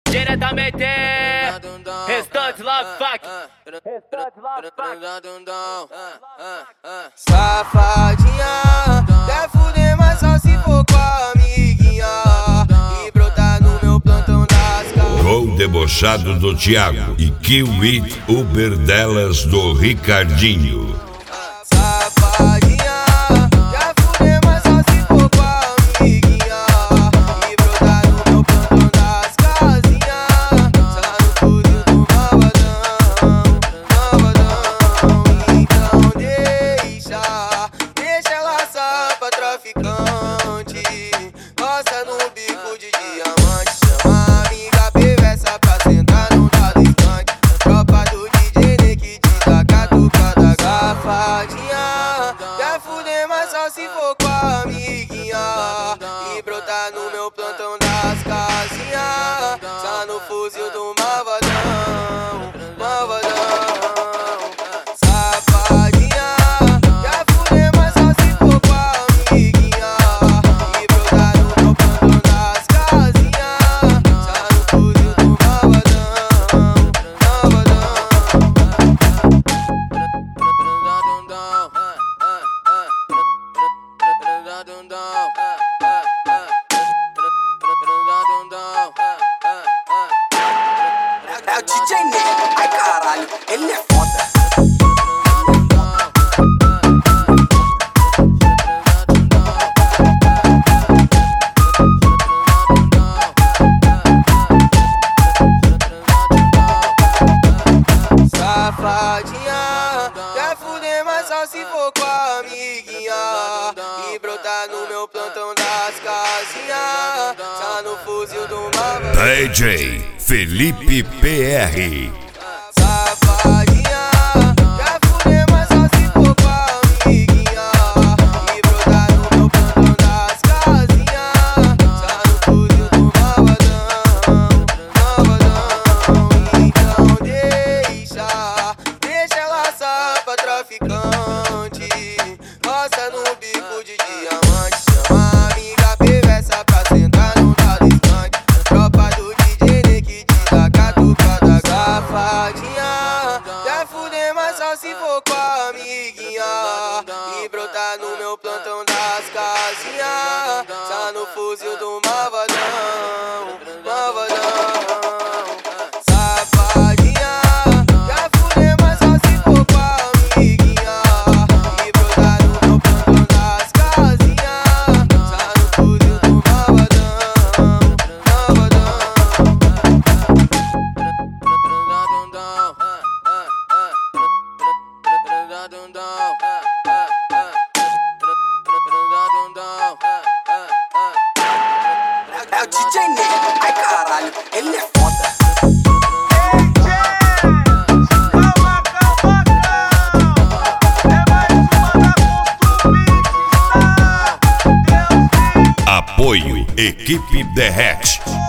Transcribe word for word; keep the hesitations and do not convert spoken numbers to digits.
Diretamente Restante Love Fuck. Restante Love Fuck. Safadinha, quer fuder, mas só se for com a amiguinha e brotar no meu plantão das casas. Gol debochado do Thiago e Kill It Uber delas do Ricardinho. Safadinha, quer fuder, mas só se for com a amiguinha e brotar no meu plantão das casinhas. Só no fuzil do malvadão, malvadão. Então deixa, deixa ela só pra traficante. Gosta no bico de diamante. Chama a amiga perversa pra sentar no dado skunk. Tropa do D J Nick de taca tocada. Safadinha, quer fuder, mas só se for com a amiguinha e brotar no meu plantão das casinhas. Só no fuzil do malvadão, malvadão. Safadinha, quer fuder, mas só se for com a amiguinha e brotar no meu plantão das casinhas. Só no fuzil do malvadão, malvadão. É o D J Nego, ai caralho, ele é foda. Safadinha, quer fuder, mas só se for com a amiguinha e brotar no meu plantão das casinhas. Só no fuzil do malvadão. D J Felipe P R. Safadinha, quer fuder, mas só se for com a amiguinha e brotar no meu plantão das casinhas. Só no fuzil do malvadão, malvadão. Então deixa, deixa ela só pra traficante. Gosta no bico de diamante. Chama a amiga perversa pra sentar no dado skunk. Tropa do D J Nick de taca tocada. Safadinha, quer fuder, mas só se for com a amiguinha e brotar no meu plantão das casinhas. Só no fuzil do malvadão, malvadão. Safadinha, quer fuder, mas só se for com a amiguinha e brotar no meu plantão das casinhas. Só no fuzil do malvadão, malvadão. É o D J Nego, ai caralho, ele é foda. Apoio Equipe Derrete.